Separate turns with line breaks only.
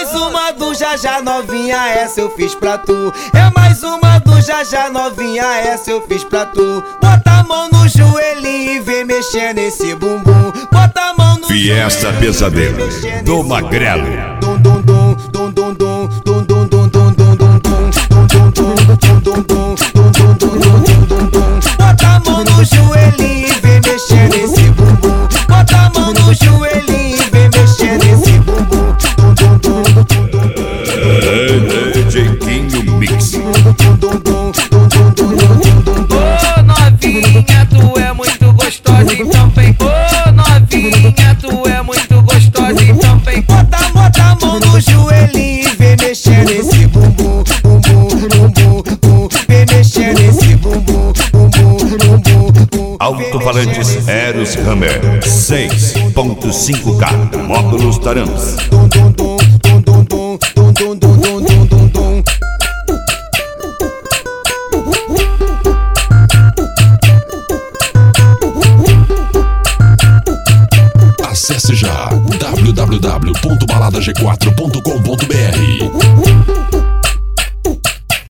mais uma do Já novinha, essa eu fiz pra tu. É mais uma do Já novinha, essa eu fiz pra tu. Bota a mão no joelhinho e vem mexer nesse bumbum. Bota a mão no
Fiesta Pesadelo do Magrelo.
Dum dum dum dum dum dum dum dum dum dum dum dum dum. Bota a mão no joelhinho e vem mexer nesse bumbum. Bota a mão no joelhinho e vem mexer nesse bumbum.
DJ Quinho Mix.
Ô novinha, tu é muito gostosa, então vem. Ô novinha, tu é muito gostosa, então vem.
Bota a mão no joelhinho e vem mexer nesse bumbum. Vem mexer nesse bumbum.
Alto-falantes Eros Hammer 6.5K. Módulos Tarams.
Acesse já www.baladag4.com.br.